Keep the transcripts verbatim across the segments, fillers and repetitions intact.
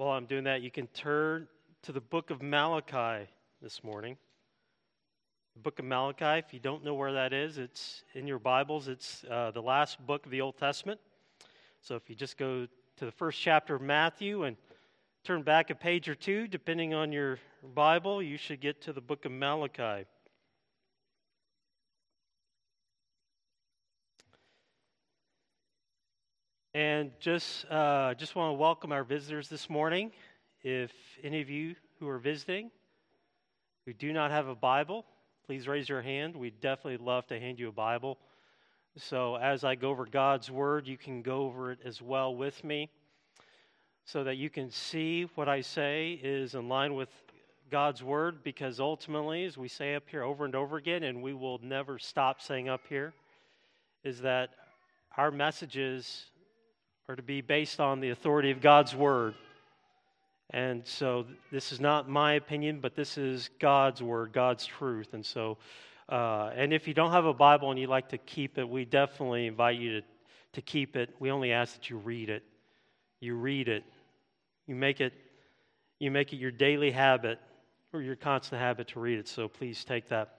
While I'm doing that, you can turn to the book of Malachi this morning. The book of Malachi, if you don't know where that is, it's in your Bibles. It's uh, the last book of the Old Testament. So if you just go to the first chapter of Matthew and turn back a page or two, depending on your Bible, you should get to the book of Malachi. And just uh, just want to welcome our visitors this morning. If any of you who are visiting who do not have a Bible, please raise your hand. We'd definitely love to hand you a Bible. So as I go over God's Word, you can go over it as well with me so that you can see what I say is in line with God's Word, because ultimately, as we say up here over and over again, and we will never stop saying up here, is that our messages are to be based on the authority of God's Word. And so this is not my opinion, but this is God's Word, God's truth. And so, uh, and if you don't have a Bible and you'd like to keep it, we definitely invite you to, to keep it. We only ask that you read it. You read it. You make it, you make it your daily habit or your constant habit to read it. So please take that.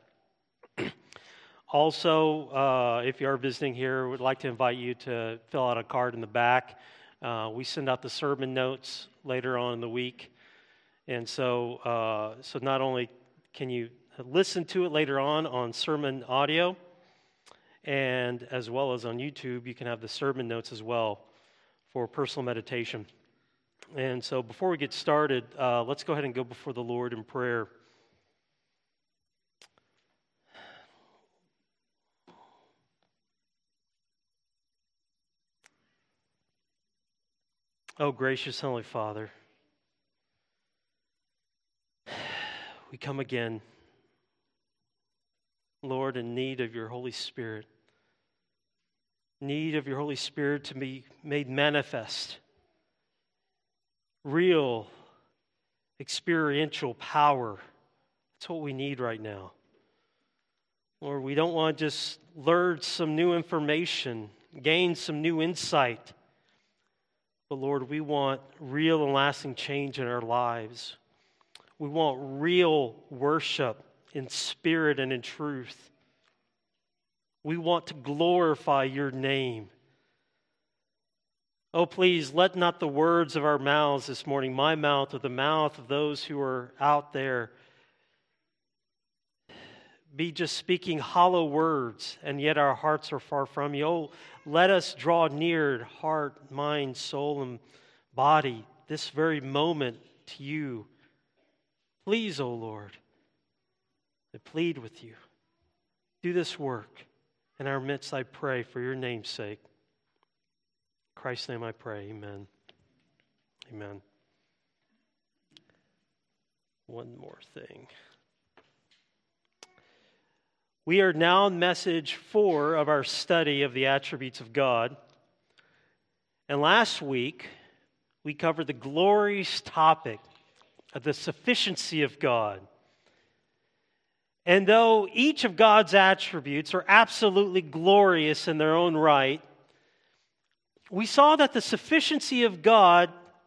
Also, uh, if you are visiting here, we'd like to invite you to fill out a card in the back. Uh, we send out the sermon notes later on in the week. And so uh, so not only can you listen to it later on on sermon audio, and as well as on YouTube, you can have the sermon notes as well for personal meditation. And so before we get started, uh, let's go ahead and go before the Lord in prayer. Oh, gracious Heavenly Father, we come again, Lord, in need of your Holy Spirit, need of your Holy Spirit to be made manifest, real, experiential power. That's what we need right now. Lord, we don't want to just learn some new information, gain some new insight. But Lord, we want real and lasting change in our lives. We want real worship in spirit and in truth. We want to glorify your name. Oh, please, let not the words of our mouths this morning, my mouth or the mouth of those who are out there, be just speaking hollow words, and yet our hearts are far from you. Oh, let us draw near, heart, mind, soul, and body, this very moment to you. Please, O Lord, I plead with you. Do this work in our midst, I pray, for your name's sake. In Christ's name I pray, amen. Amen. One more thing. We are now in message four of our study of the attributes of God. And last week, we covered the glorious topic of the sufficiency of God. And though each of God's attributes are absolutely glorious in their own right, we saw that the sufficiency of God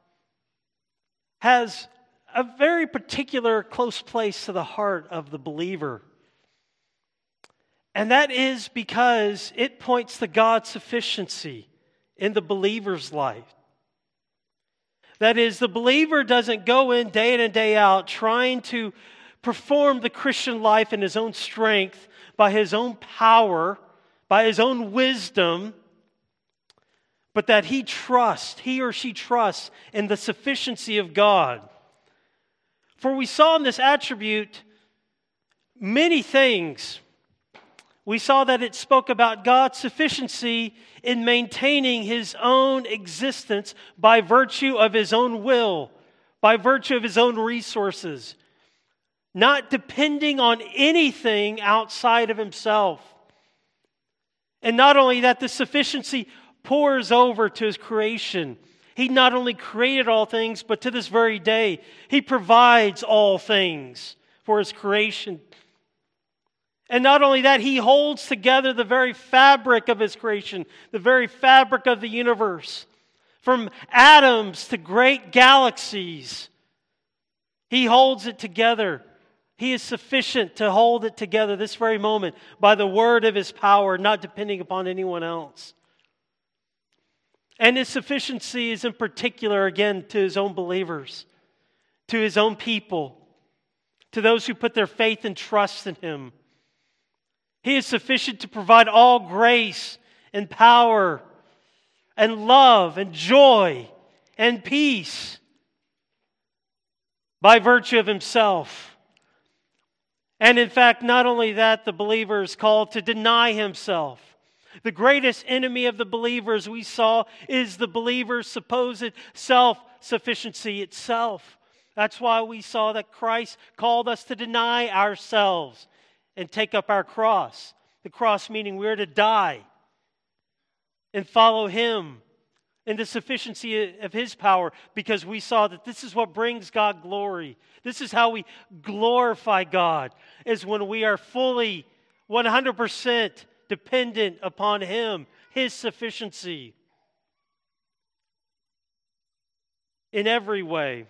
has a very particular close place to the heart of the believer. And that is because it points to God's sufficiency in the believer's life. That is, the believer doesn't go in day in and day out trying to perform the Christian life in his own strength, by his own power, by his own wisdom, but that he trusts, he or she trusts in the sufficiency of God. For we saw in this attribute many things. We saw that it spoke about God's sufficiency in maintaining His own existence by virtue of His own will, by virtue of His own resources, not depending on anything outside of Himself. And not only that, the sufficiency pours over to His creation. He not only created all things, but to this very day, He provides all things for His creation. And not only that, He holds together the very fabric of His creation, the very fabric of the universe. From atoms to great galaxies, He holds it together. He is sufficient to hold it together this very moment by the word of His power, not depending upon anyone else. And His sufficiency is in particular, again, to His own believers, to His own people, to those who put their faith and trust in Him. He is sufficient to provide all grace and power and love and joy and peace by virtue of Himself. And in fact, not only that, the believer is called to deny himself. The greatest enemy of the believers we saw is the believer's supposed self-sufficiency itself. That's why we saw that Christ called us to deny ourselves and take up our cross. The cross meaning we're to die and follow Him in the sufficiency of His power, because we saw that this is what brings God glory. This is how we glorify God, is when we are fully one hundred percent dependent upon Him, His sufficiency in every way.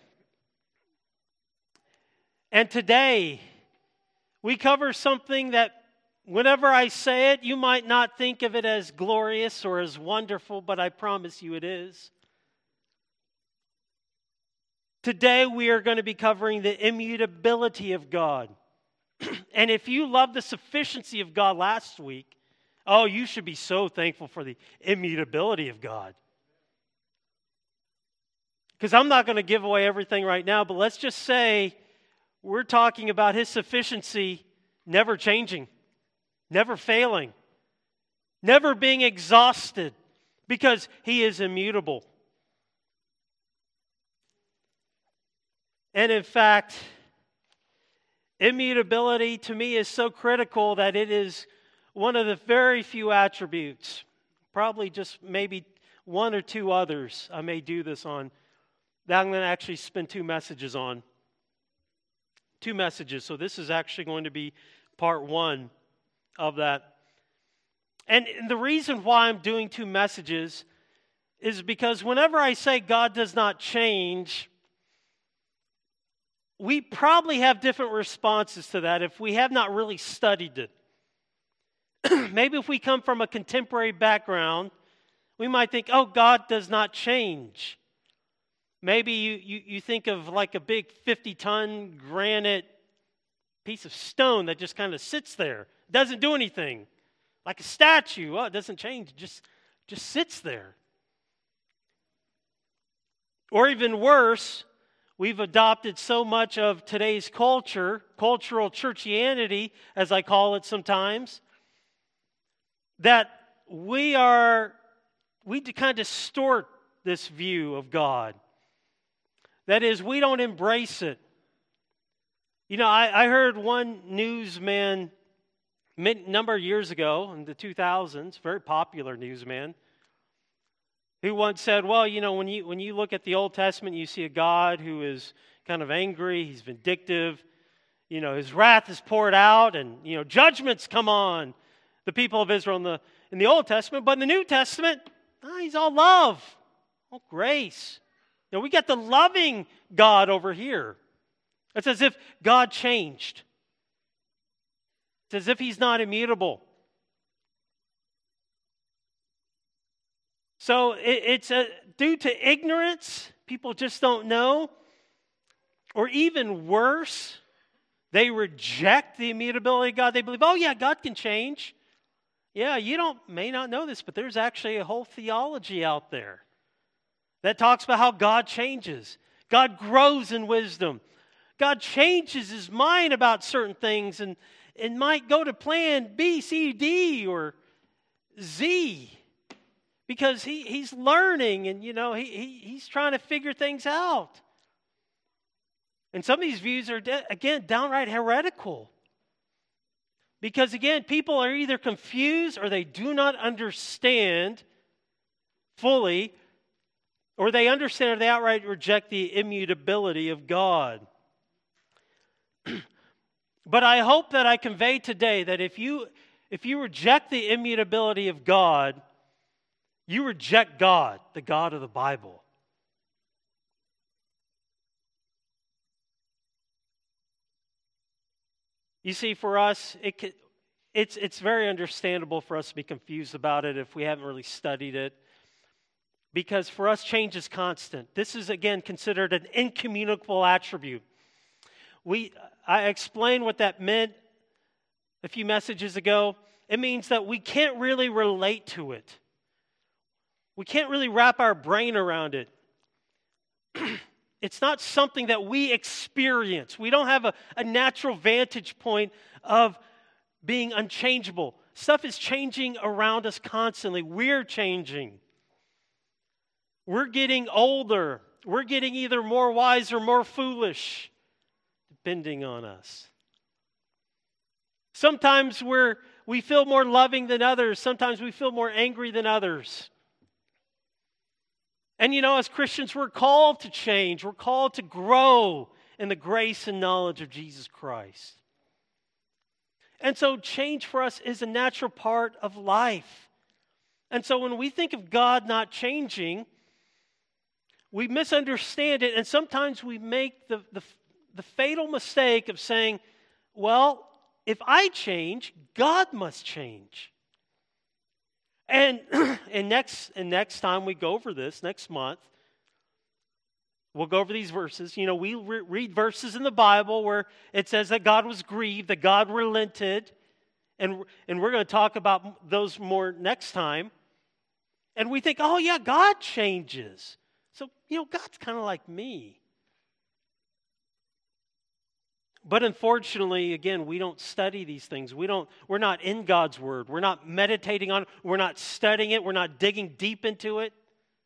And today, we cover something that whenever I say it, you might not think of it as glorious or as wonderful, but I promise you it is. Today we are going to be covering the immutability of God. And if you loved the sufficiency of God last week, oh, you should be so thankful for the immutability of God. Because I'm not going to give away everything right now, but let's just say we're talking about His sufficiency never changing. Never failing, never being exhausted, because He is immutable. And in fact, immutability to me is so critical that it is one of the very few attributes, probably just maybe one or two others I may do this on, that I'm going to actually spend two messages on. Two messages, so this is actually going to be part one of that. And the reason why I'm doing two messages is because whenever I say God does not change, we probably have different responses to that if we have not really studied it. Maybe if we come from a contemporary background, we might think, oh, God does not change. Maybe you, you, you think of like a big fifty-ton granite piece of stone that just kind of sits there. Doesn't do anything. Like a statue. Oh, it doesn't change. It just, just sits there. Or even worse, we've adopted so much of today's culture, cultural churchianity, as I call it sometimes, that we are, we kind of distort this view of God. That is, we don't embrace it. You know, I, I heard one newsman a number of years ago, in the two thousands, very popular newsman, who once said, well, you know, when you when you look at the Old Testament, you see a God who is kind of angry, He's vindictive, you know, His wrath is poured out, and, you know, judgments come on the people of Israel in the, in the Old Testament, but in the New Testament, oh, He's all love, all grace. You know, we got the loving God over here. It's as if God changed. It's as if He's not immutable. So it, it's a, due to ignorance, people just don't know. Or even worse, they reject the immutability of God. They believe, oh yeah, God can change. Yeah, you don't may not know this, but there's actually a whole theology out there that talks about how God changes. God grows in wisdom. God changes His mind about certain things and, and might go to plan B, C, D, or Z. Because he, he's learning and, you know, he, he he's trying to figure things out. And some of these views are, again, downright heretical. Because, again, people are either confused or they do not understand fully, or they understand or they outright reject the immutability of God. But I hope that I convey today that if you if you reject the immutability of God, You reject God, the God of the Bible. You see, for us, it could, it's, it's very understandable for us to be confused about it if we haven't really studied it. Because for us, change is constant. This is, again, considered an incommunicable attribute. We, I explained what that meant a few messages ago. It means that we can't really relate to it. We can't really wrap our brain around it. It's not something that we experience. We don't have a, a natural vantage point of being unchangeable. Stuff is changing around us constantly. We're changing. We're getting older. We're getting either more wise or more foolish, depending on us. Sometimes we're, we feel more loving than others. Sometimes we feel more angry than others. And you know, as Christians, we're called to change. We're called to grow in the grace and knowledge of Jesus Christ. And so change for us is a natural part of life. And so when we think of God not changing, we misunderstand it, and sometimes we make the, the, the fatal mistake of saying, well, if I change, God must change. And, and, next, and next time we go over this, next month, we'll go over these verses. You know, we re- read verses in the Bible where it says that God was grieved, that God relented, and, and we're going to talk about those more next time. And we think, oh yeah, God changes. So, you know, God's kind of like me. But unfortunately, again, we don't study these things. We don't, we're not in God's Word. We're not meditating on it. We're not studying it. We're not digging deep into it.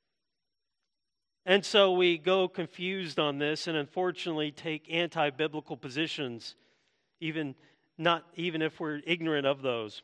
And so we go confused on this and unfortunately take anti-biblical positions, even, not, even if we're ignorant of those.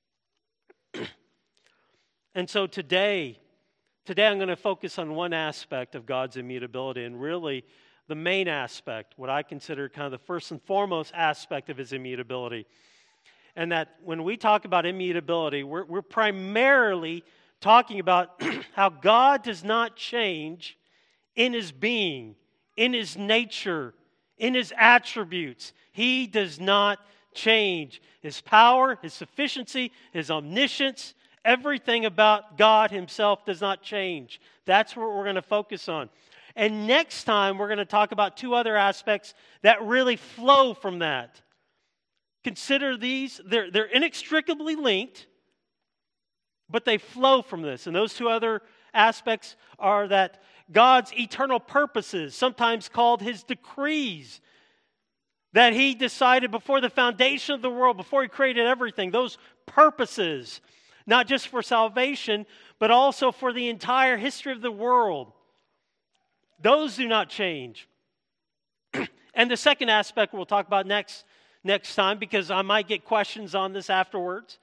And so today, today I'm going to focus on one aspect of God's immutability, and really the main aspect, what I consider kind of the first and foremost aspect of His immutability. And that when we talk about immutability, we're, we're primarily talking about how God does not change in His being, in His nature, in His attributes. He does not change. His power, His sufficiency, His omniscience, everything about God Himself does not change. That's what we're going to focus on. And next time, we're going to talk about two other aspects that really flow from that. Consider these, they're, they're inextricably linked, but they flow from this. And those two other aspects are that God's eternal purposes, sometimes called His decrees, that He decided before the foundation of the world, before He created everything, those purposes, not just for salvation, but also for the entire history of the world. Those do not change. And the second aspect we'll talk about next, next time, because I might get questions on this afterwards,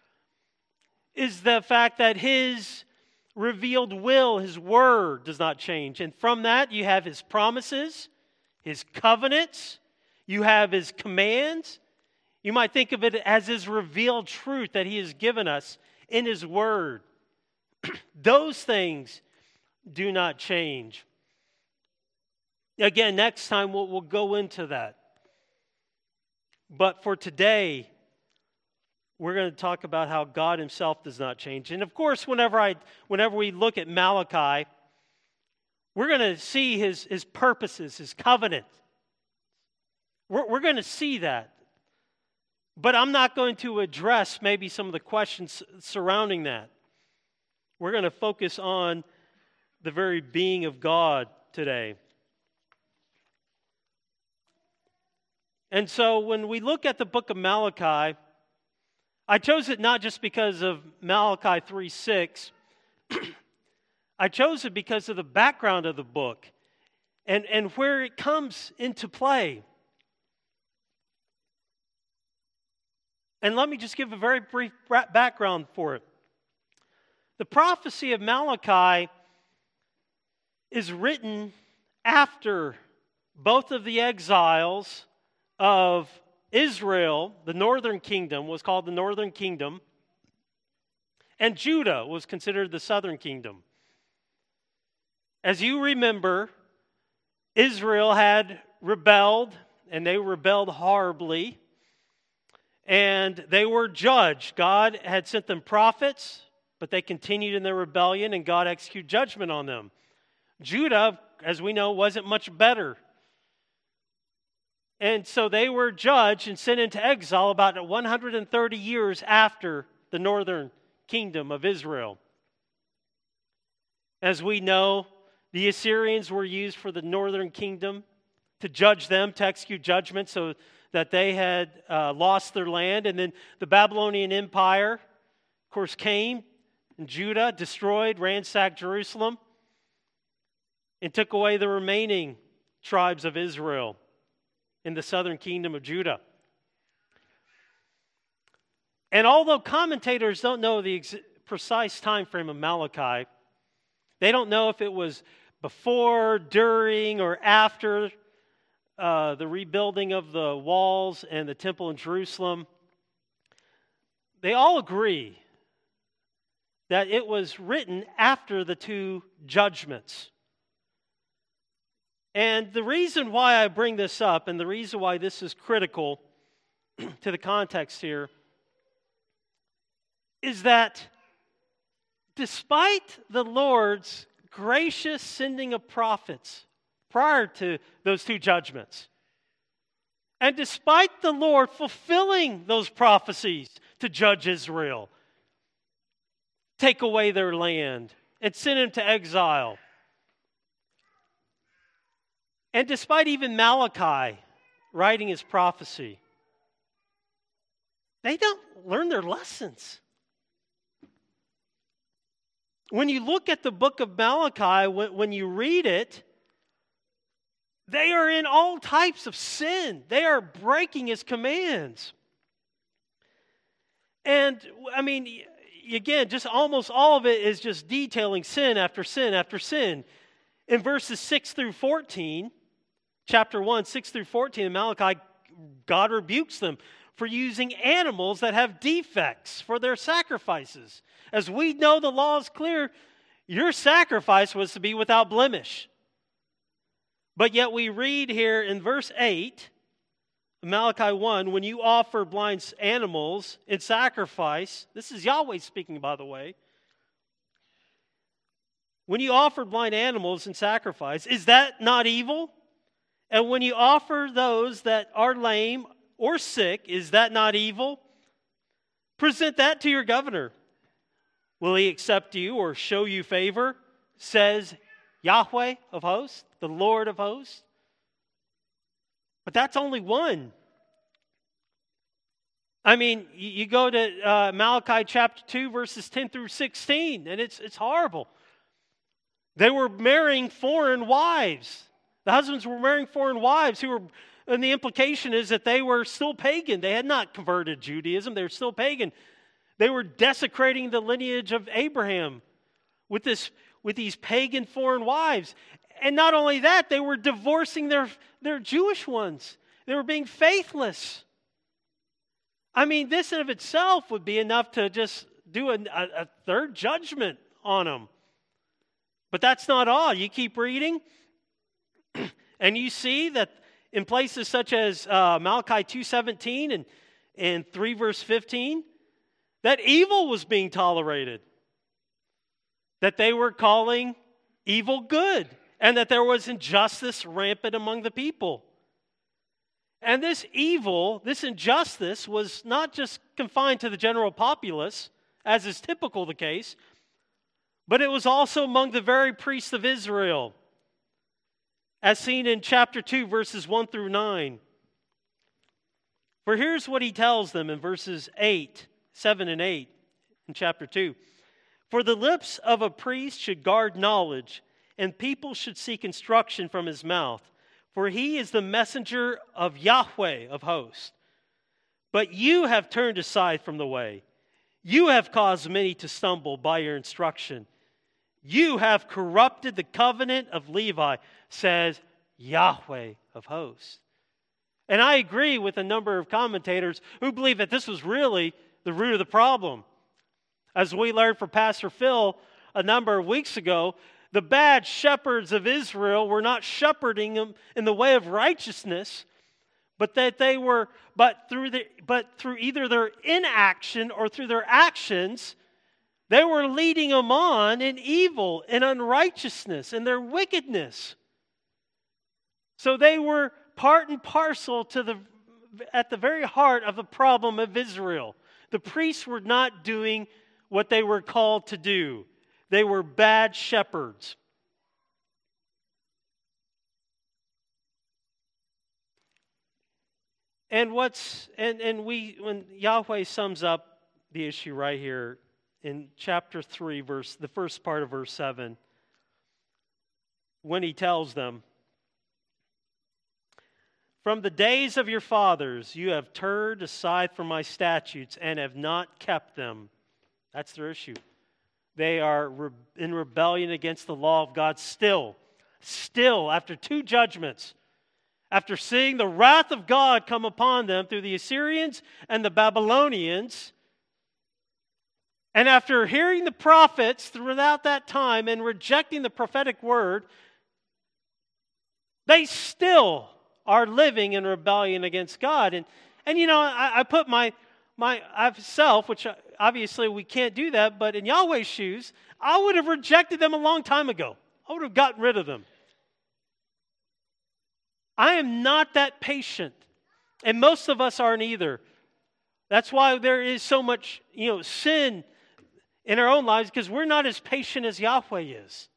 is the fact that His revealed will, His word, does not change. And from that, you have His promises, His covenants, you have His commands. You might think of it as His revealed truth that He has given us in His word. Those things do not change. Again, next time we'll, we'll go into that. But for today, we're going to talk about how God Himself does not change. And of course, whenever I, whenever we look at Malachi, we're going to see His, his purposes, His covenant. We're, we're going to see that. But I'm not going to address maybe some of the questions surrounding that. We're going to focus on the very being of God today. And so when we look at the book of Malachi, I chose it not just because of Malachi three six. I chose it because of the background of the book and, and where it comes into play. And let me just give a very brief background for it. The prophecy of Malachi is written after both of the exiles of Israel, the northern kingdom, was called the northern kingdom, And Judah was considered the southern kingdom. As you remember, Israel had rebelled, and they rebelled horribly. And they were judged. God had sent them prophets, but they continued in their rebellion, and God executed judgment on them. Judah, as we know, wasn't much better. And so they were judged and sent into exile about one hundred thirty years after the northern kingdom of Israel. As we know, the Assyrians were used for the northern kingdom to judge them, to execute judgment so that they had uh, lost their land. And then the Babylonian Empire, of course, came, and Judah destroyed, ransacked Jerusalem, and took away the remaining tribes of Israel in the southern kingdom of Judah. And although commentators don't know the ex- precise time frame of Malachi, they don't know if it was before, during, or after uh, the rebuilding of the walls and the temple in Jerusalem. They all agree that it was written after the two judgments. And the reason why I bring this up, and the reason why this is critical to the context here, is that despite the Lord's gracious sending of prophets prior to those two judgments, and despite the Lord fulfilling those prophecies to judge Israel, take away their land, and send them to exile, and despite even Malachi writing his prophecy, they don't learn their lessons. When you look at the book of Malachi, when you read it, they are in all types of sin. They are breaking his commands. And, I mean, again, just almost all of it is just detailing sin after sin after sin. In verses six through fourteen, chapter one, six through fourteen in Malachi, God rebukes them for using animals that have defects for their sacrifices. As we know, the law is clear. Your sacrifice was to be without blemish. But yet we read here in verse eight, Malachi one, when you offer blind animals in sacrifice, this is Yahweh speaking, by the way. When you offer blind animals in sacrifice, is that not evil? And when you offer those that are lame or sick, is that not evil? Present that to your governor. Will he accept you or show you favor? Says Yahweh of hosts, the Lord of hosts. But that's only one. I mean, you go to uh, Malachi chapter two, verses ten through sixteen, and it's it's horrible. They were marrying foreign wives. The husbands were marrying foreign wives who were, and the implication is that they were still pagan. They had not converted to Judaism. They were still pagan. They were desecrating the lineage of Abraham with this, with these pagan foreign wives. And not only that, they were divorcing their, their Jewish ones. They were being faithless. I mean, this in of itself would be enough to just do a, a, a third judgment on them. But that's not all. You keep reading, and you see that in places such as uh, Malachi two seventeen and, and three verse fifteen, that evil was being tolerated. That they were calling evil good. And that there was injustice rampant among the people. And this evil, this injustice, was not just confined to the general populace, as is typical the case, but it was also among the very priests of Israel, as seen in chapter two, verses one through nine. For here's what he tells them in verses eight, seven and eight in chapter two. For the lips of a priest should guard knowledge, and people should seek instruction from his mouth. For he is the messenger of Yahweh of hosts. But you have turned aside from the way. You have caused many to stumble by your instruction. You have corrupted the covenant of Levi, says Yahweh of hosts. And I agree with a number of commentators who believe that this was really the root of the problem. As we learned from Pastor Phil a number of weeks ago, the bad shepherds of Israel were not shepherding them in the way of righteousness, but that they were, but through the, but through either their inaction or through their actions, they were leading them on in evil and unrighteousness and their wickedness. So they were part and parcel to the at the very heart of the problem of Israel. The priests were not doing what they were called to do. They were bad shepherds. And what's and, and we when Yahweh sums up the issue right here in chapter three, verse the first part of verse seven, when he tells them, "From the days of your fathers you have turned aside from my statutes and have not kept them." That's their issue. They are in rebellion against the law of God still. Still, after two judgments, after seeing the wrath of God come upon them through the Assyrians and the Babylonians, and after hearing the prophets throughout that time and rejecting the prophetic word, they still are living in rebellion against God. And, and you know, I, I put my my myself, which obviously we can't do that, but in Yahweh's shoes, I would have rejected them a long time ago. I would have gotten rid of them. I am not that patient, and most of us aren't either. That's why there is so much, you know, sin in our own lives, because we're not as patient as Yahweh is.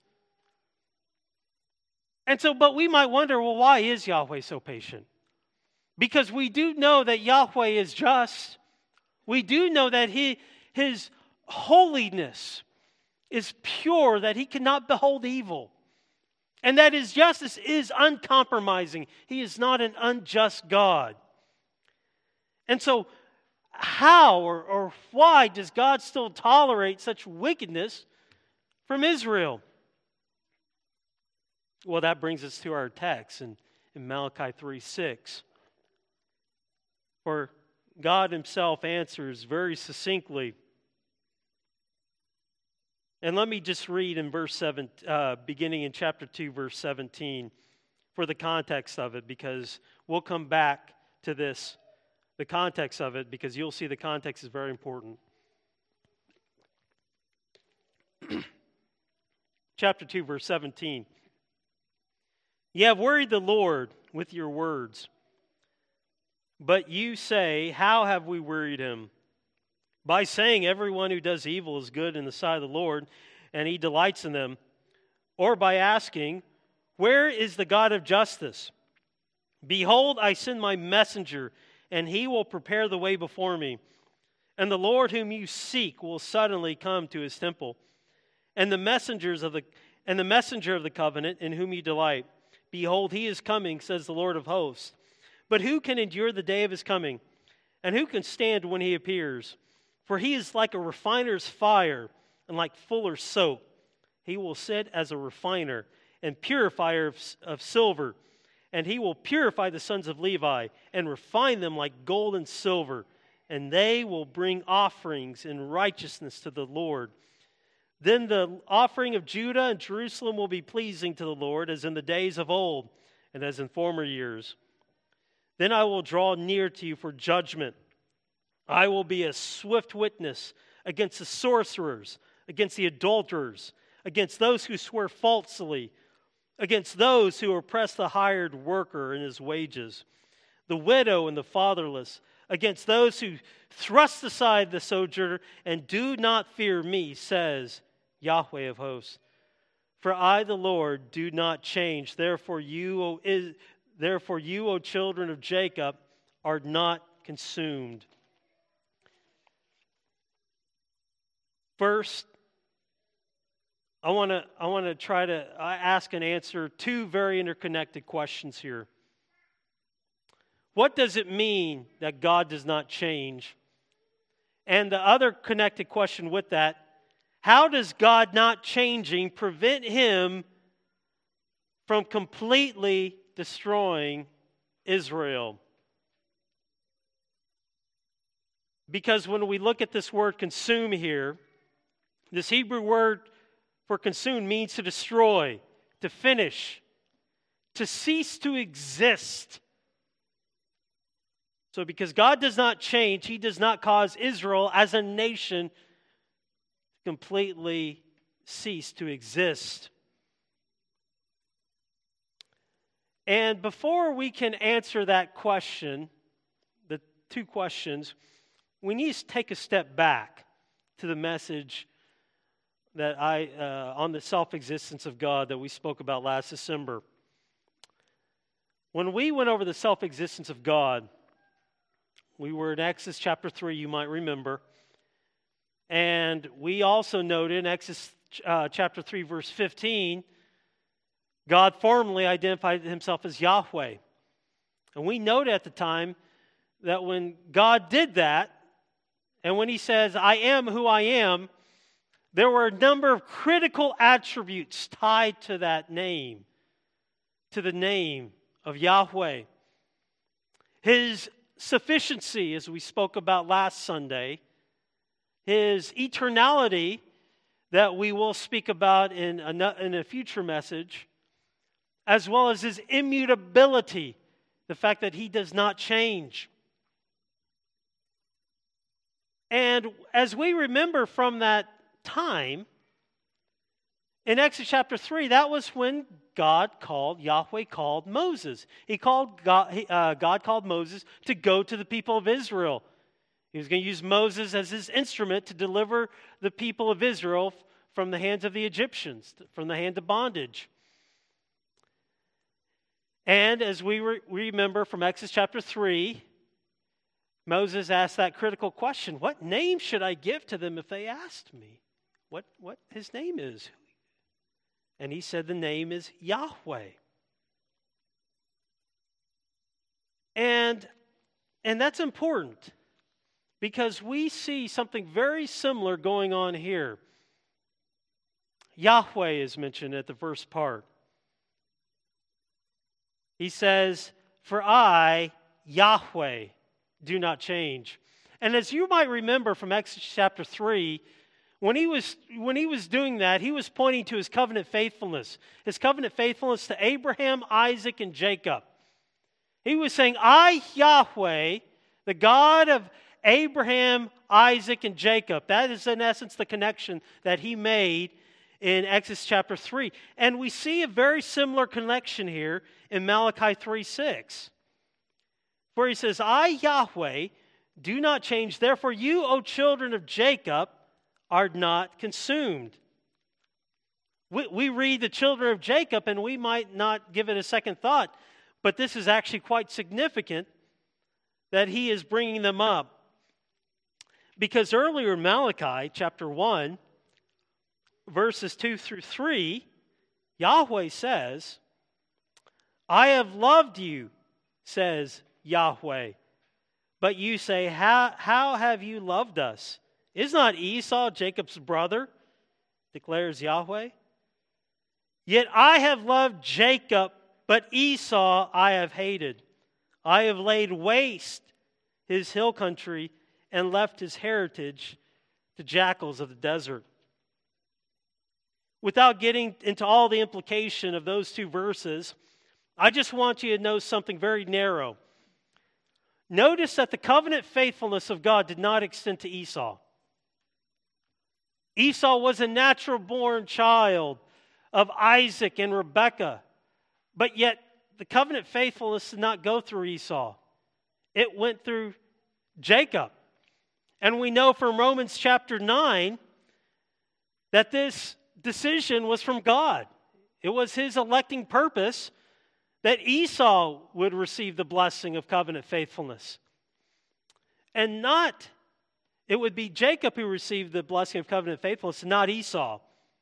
And so, but we might wonder, well, why is Yahweh so patient? Because we do know that Yahweh is just. We do know that he, His holiness is pure, that He cannot behold evil. And that His justice is uncompromising. He is not an unjust God. And so, how or, or why does God still tolerate such wickedness from Israel? Well, that brings us to our text in, in Malachi three six. For God Himself answers very succinctly. And let me just read in verse seven, uh, beginning in chapter two, verse seventeen, for the context of it, because we'll come back to this, the context of it, because you'll see the context is very important. Chapter two, verse seventeen. "You have worried the Lord with your words. But you say, how have we worried Him? By saying everyone who does evil is good in the sight of the Lord, and He delights in them. Or by asking, where is the God of justice? Behold, I send my messenger, and he will prepare the way before me. And the Lord whom you seek will suddenly come to His temple. And the messengers of the and the messenger of the covenant in whom you delight. Behold, He is coming, says the Lord of hosts. But who can endure the day of His coming? And who can stand when He appears? For He is like a refiner's fire and like fuller's soap. He will sit as a refiner and purifier of, of silver. And He will purify the sons of Levi and refine them like gold and silver. And they will bring offerings in righteousness to the Lord. Then the offering of Judah and Jerusalem will be pleasing to the Lord, as in the days of old and as in former years. Then I will draw near to you for judgment. I will be a swift witness against the sorcerers, against the adulterers, against those who swear falsely, against those who oppress the hired worker in his wages, the widow and the fatherless, against those who thrust aside the sojourner and do not fear me, says Yahweh of hosts. For I, the Lord, do not change. Therefore you, O, is, therefore you, O children of Jacob, are not consumed. First, I want to I want to try to ask and answer two very interconnected questions here. What does it mean that God does not change? And the other connected question with that, how does God not changing prevent Him from completely destroying Israel? Because when we look at this word consume here, This Hebrew word for consume means to destroy, to finish, to cease to exist. So because God does not change, He does not cause Israel as a nation to completely cease to exist. And before we can answer that question, the two questions, we need to take a step back to the message that I uh, on the self-existence of God that we spoke about last December. When we went over the self-existence of God, we were in Exodus chapter three, you might remember. And we also noted in Exodus uh, chapter three, verse fifteen, God formally identified Himself as Yahweh. And we noted at the time that when God did that, and when He says, I am who I am, there were a number of critical attributes tied to that name, to the name of Yahweh. His sufficiency, as we spoke about last Sunday, His eternality, that we will speak about in a, in a future message, as well as His immutability, the fact that He does not change. And as we remember from that time, in Exodus chapter three, that was when God called, Yahweh called Moses. He called God, uh, God called Moses to go to the people of Israel. He was going to use Moses as His instrument to deliver the people of Israel from the hands of the Egyptians, from the hand of bondage. And as we re- remember from Exodus chapter three, Moses asked that critical question, what name should I give to them if they asked me what, what his name is? And he said the name is Yahweh. And, and that's important because we see something very similar going on here. Yahweh is mentioned at the first part. He says, for I, Yahweh, do not change. And as you might remember from Exodus chapter three, when he was when he was doing that, he was pointing to His covenant faithfulness. His covenant faithfulness to Abraham, Isaac, and Jacob. He was saying, I, Yahweh, the God of Abraham, Isaac, and Jacob. That is in essence the connection that He made in Exodus chapter three. And we see a very similar connection here in Malachi three six, where He says, I, Yahweh, do not change. Therefore you, O children of Jacob, are not consumed. We, we read the children of Jacob and we might not give it a second thought, but this is actually quite significant that He is bringing them up. Because earlier in Malachi chapter one, verses two through three, Yahweh says, I have loved you, says Yahweh. But you say, how, how have you loved us? Is not Esau Jacob's brother? Declares Yahweh. Yet I have loved Jacob, but Esau I have hated. I have laid waste his hill country and left his heritage to jackals of the desert. Without getting into all the implication of those two verses, I just want you to know something very narrow. Notice that the covenant faithfulness of God did not extend to Esau. Esau was a natural-born child of Isaac and Rebekah, but yet the covenant faithfulness did not go through Esau. It went through Jacob. And we know from Romans chapter nine that this decision was from God. It was His electing purpose that Esau would receive the blessing of covenant faithfulness. And not, it would be Jacob who received the blessing of covenant faithfulness, not Esau.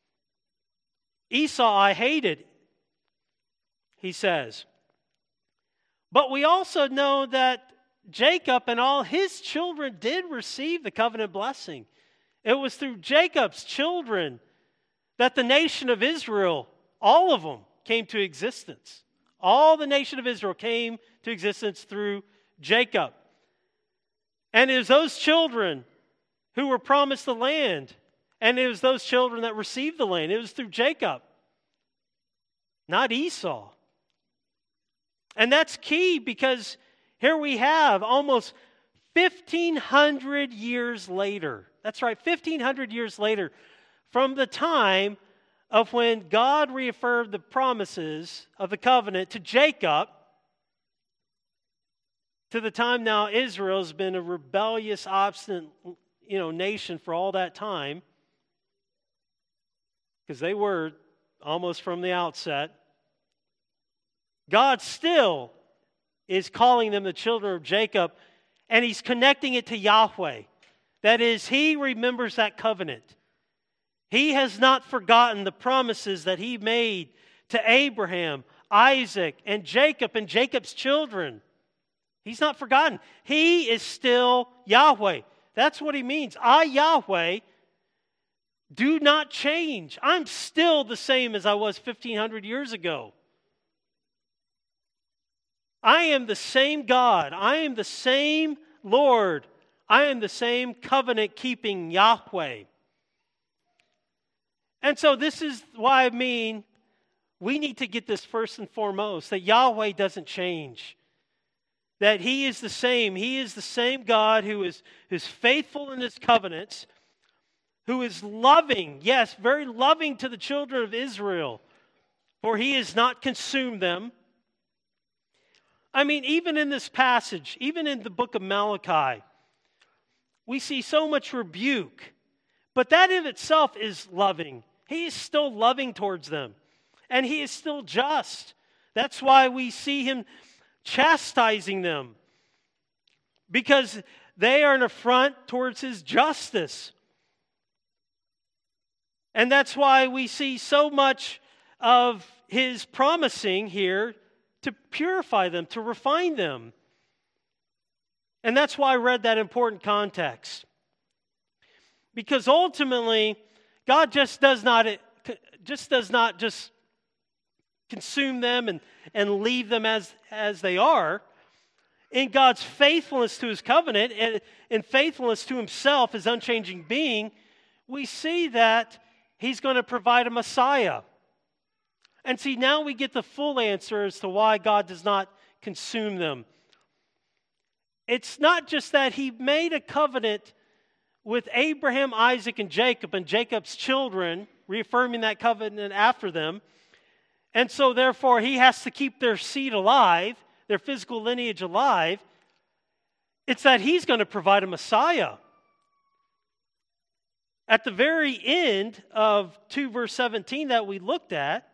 Esau I hated, he says. But we also know that Jacob and all his children did receive the covenant blessing. It was through Jacob's children that the nation of Israel, all of them, came to existence. All the nation of Israel came to existence through Jacob. And it was those children who were promised the land And it was those children that received the land. It was through Jacob, not Esau. And that's key because here we have almost fifteen hundred years later. That's right, fifteen hundred years later from the time of when God reaffirmed the promises of the covenant to Jacob to the time now Israel's been a rebellious, obstinate, you know, nation for all that time, because they were almost from the outset. God still is calling them the children of Jacob, and He's connecting it to Yahweh. That is, He remembers that covenant. He has not forgotten the promises that He made to Abraham, Isaac, and Jacob, and Jacob's children. He's not forgotten. He is still Yahweh. That's what He means. I, Yahweh, do not change. I'm still the same as I was fifteen hundred years ago. I am the same God. I am the same Lord. I am the same covenant-keeping Yahweh. And so this is why I mean we need to get this first and foremost, that Yahweh doesn't change. That He is the same. He is the same God who is, who is faithful in His covenants, who is loving, yes, very loving to the children of Israel, for He has not consumed them. I mean, even in this passage, even in the book of Malachi, we see so much rebuke, but that in itself is loving. He is still loving towards them, and He is still just. That's why we see Him chastising them, because they are an affront towards His justice. And that's why we see so much of His promising here to purify them, to refine them. And that's why I read that important context. Because ultimately, God just does not just does not just consume them and, and leave them as, as they are. In God's faithfulness to His covenant and in faithfulness to Himself, His unchanging being, we see that He's going to provide a Messiah. And see, now we get the full answer as to why God does not consume them. It's not just that He made a covenant with Abraham, Isaac, and Jacob, and Jacob's children, reaffirming that covenant after them. And so, therefore, He has to keep their seed alive, their physical lineage alive. It's that He's going to provide a Messiah. At the very end of two verse seventeen that we looked at,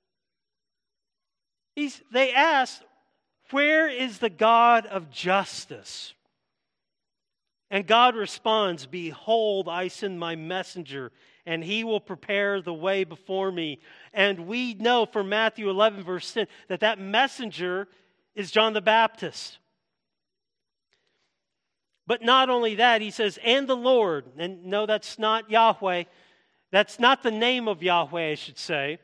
he's, they asked, "Where is the God of justice?" And God responds, "Behold, I send my messenger, and he will prepare the way before me." And we know from Matthew eleven, verse ten, that that messenger is John the Baptist. But not only that, he says, "And the Lord." And no, that's not Yahweh. That's not the name of Yahweh, I should say.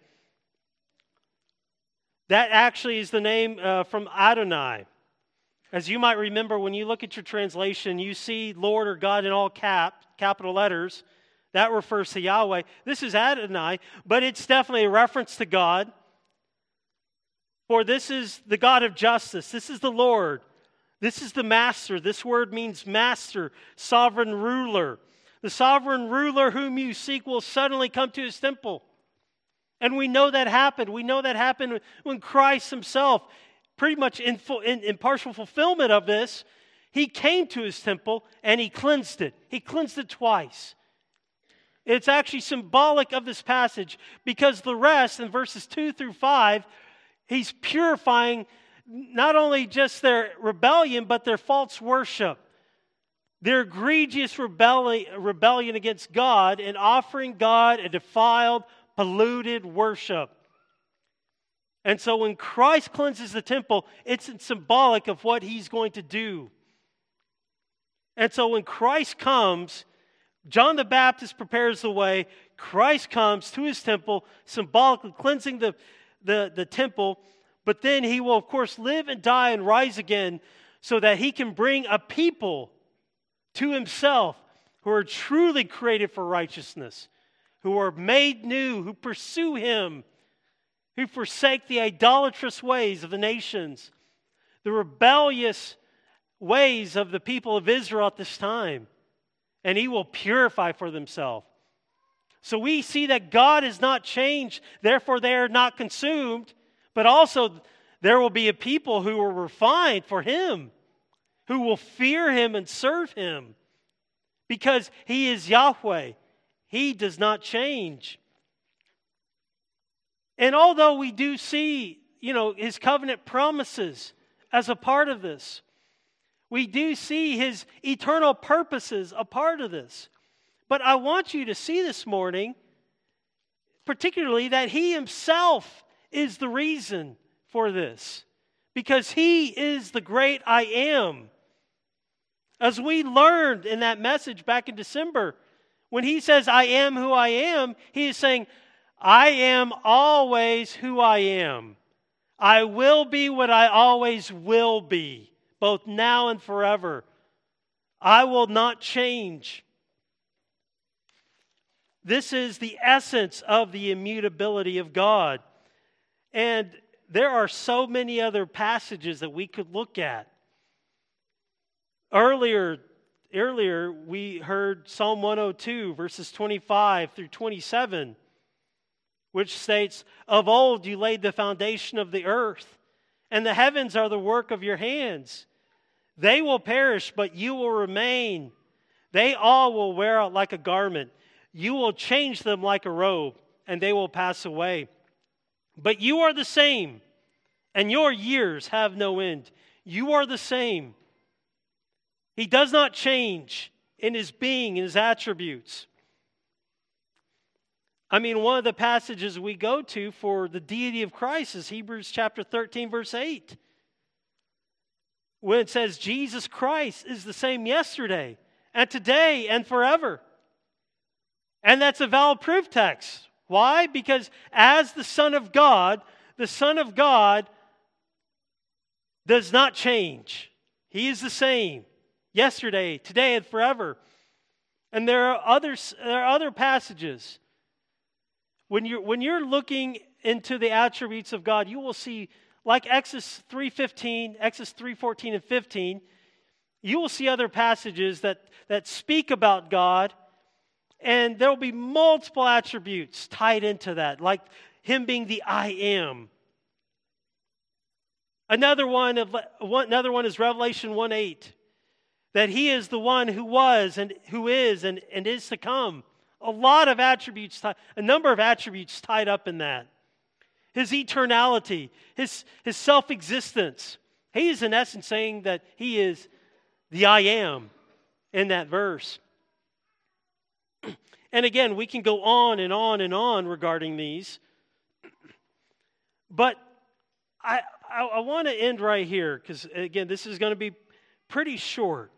That actually is the name uh, from Adonai. As you might remember, when you look at your translation, you see Lord or God in all cap, capital letters. That refers to Yahweh. This is Adonai, but it's definitely a reference to God. For this is the God of justice. This is the Lord. This is the master. This word means master, sovereign ruler. The sovereign ruler whom you seek will suddenly come to His temple. And we know that happened. We know that happened when Christ Himself, pretty much in, full, in, in partial fulfillment of this, He came to His temple and He cleansed it. He cleansed it twice. It's actually symbolic of this passage because the rest, in verses two through five, He's purifying not only just their rebellion, but their false worship. Their egregious rebellion, rebellion against God and offering God a defiled, polluted worship. And so when Christ cleanses the temple, it's symbolic of what He's going to do. And so when Christ comes, John the Baptist prepares the way. Christ comes to His temple, symbolically cleansing the, the, the temple. But then He will, of course, live and die and rise again so that He can bring a people to Himself. who are truly created for righteousness, who are made new, who pursue Him, who forsake the idolatrous ways of the nations, the rebellious ways of the people of Israel at this time, and He will purify for themselves. So we see that God has not changed, therefore they are not consumed, but also there will be a people who are refined for Him, who will fear Him and serve Him, because He is Yahweh. He does not change. And although we do see, you know, His covenant promises as a part of this, we do see His eternal purposes a part of this. But I want you to see this morning, particularly, that He Himself is the reason for this. Because He is the great I am. As we learned in that message back in December, when He says, I am who I am, He is saying, I am always who I am. I will be what I always will be, both now and forever. I will not change. This is the essence of the immutability of God. And there are so many other passages that we could look at. Earlier, earlier we heard Psalm one oh two, verses twenty-five through twenty-seven, which states, of old you laid the foundation of the earth, and the heavens are the work of your hands. They will perish, but you will remain. They all will wear out like a garment. You will change them like a robe, and they will pass away. But you are the same, and your years have no end. You are the same. He does not change in His being, in His attributes. I mean, one of the passages we go to for the deity of Christ is Hebrews chapter thirteen, verse eight. When it says Jesus Christ is the same yesterday and today and forever. And that's a valid proof text. Why? Because as the Son of God, the Son of God does not change. He is the same yesterday, today, and forever. And there are others, there are other passages. When you're, when you're looking into the attributes of God, you will see, like Exodus three fifteen, Exodus three fourteen and fifteen, you will see other passages that, that speak about God, and there will be multiple attributes tied into that, like Him being the I am. Another one, of, one, another one is Revelation one eight, that He is the one who was and who is and, and is to come. A lot of attributes, a number of attributes tied up in that. His eternality, His, his self-existence. He is in essence saying that He is the I am in that verse. And again, we can go on and on and on regarding these. But I, I, I want to end right here because, again, this is going to be pretty short.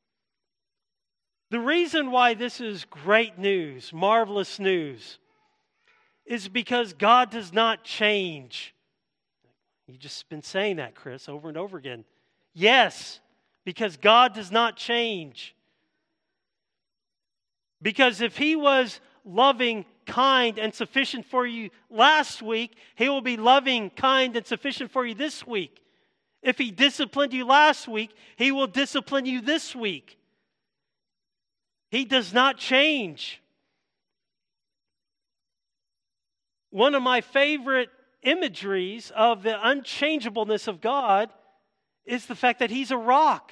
The reason why this is great news, marvelous news, is because God does not change. You've just been saying that, Chris, over and over again. Yes, because God does not change. Because if He was loving, kind, and sufficient for you last week, He will be loving, kind, and sufficient for you this week. If He disciplined you last week, He will discipline you this week. He does not change. One of my favorite imageries of the unchangeableness of God is the fact that He's a rock.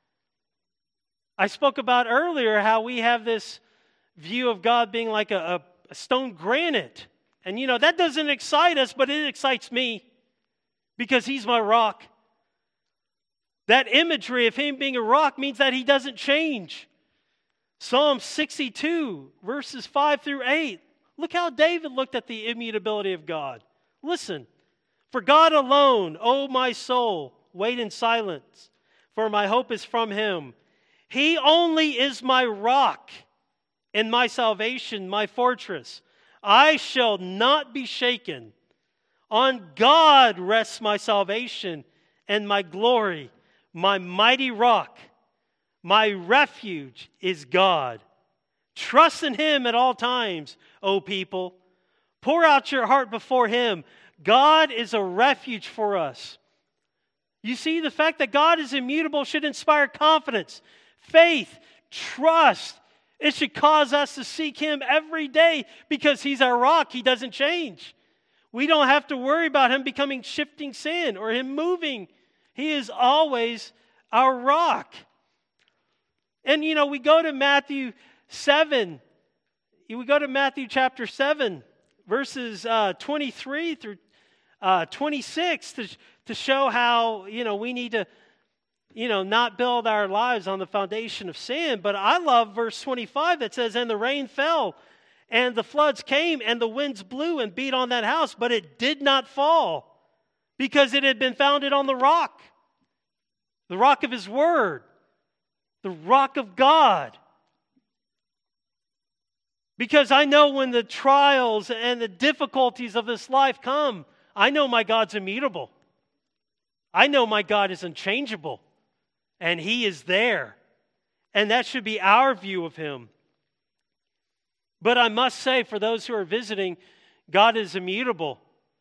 I spoke about earlier how we have this view of God being like a, a, a stone granite. And you know, that doesn't excite us, but it excites me because He's my rock. That imagery of Him being a rock means that He doesn't change. Psalm sixty-two, verses five through eight. Look how David looked at the immutability of God. Listen. For God alone, O my soul, wait in silence, for my hope is from Him. He only is my rock and my salvation, my fortress. I shall not be shaken. On God rests my salvation and my glory, my mighty rock. My refuge is God. Trust in Him at all times, O people. Pour out your heart before Him. God is a refuge for us. You see, the fact that God is immutable should inspire confidence, faith, trust. It should cause us to seek Him every day because He's our rock. He doesn't change. We don't have to worry about Him becoming shifting sand or Him moving. He is always our rock. And, you know, we go to Matthew seven. We go to Matthew chapter seven, verses uh, twenty-three through uh, twenty-six to, to show how, you know, we need to, you know, not build our lives on the foundation of sin. But I love verse twenty-five that says, and the rain fell, and the floods came, and the winds blew and beat on that house, but it did not fall, because it had been founded on the rock, the rock of His Word, the rock of God. Because I know when the trials and the difficulties of this life come, I know my God's immutable. I know my God is unchangeable. And He is there. And that should be our view of Him. But I must say, for those who are visiting, God is immutable.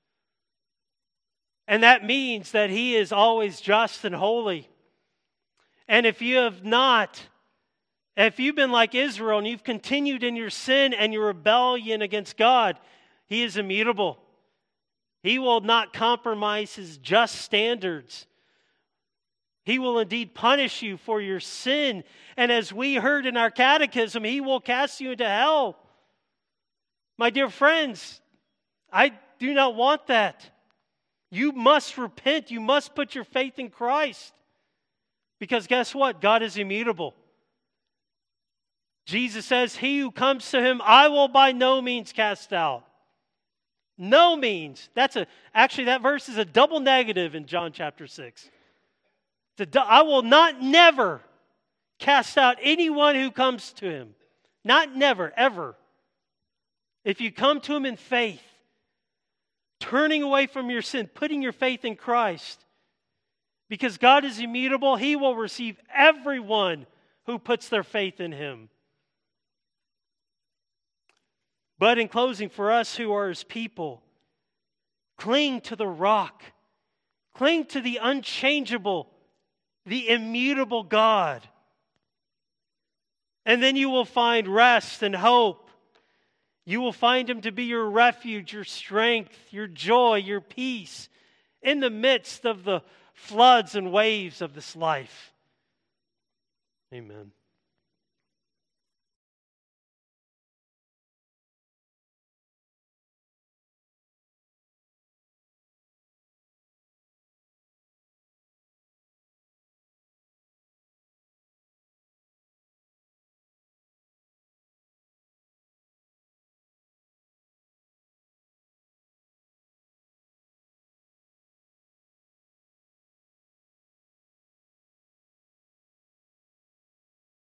And that means that He is always just and holy. And if you have not, if you've been like Israel and you've continued in your sin and your rebellion against God, He is immutable. He will not compromise His just standards. He will indeed punish you for your sin. And as we heard in our catechism, He will cast you into hell. My dear friends, I do not want that. You must repent. You must put your faith in Christ. Because guess what? God is immutable. Jesus says, he who comes to Him, I will by no means cast out. No means. That's a actually that verse is a double negative in John chapter six. It's a, I will not never cast out anyone who comes to Him. Not never, ever. If you come to Him in faith, turning away from your sin, putting your faith in Christ, because God is immutable, He will receive everyone who puts their faith in Him. But in closing, for us who are His people, cling to the rock. Cling to the unchangeable, the immutable God. And then you will find rest and hope. You will find Him to be your refuge, your strength, your joy, your peace in the midst of the floods and waves of this life. Amen.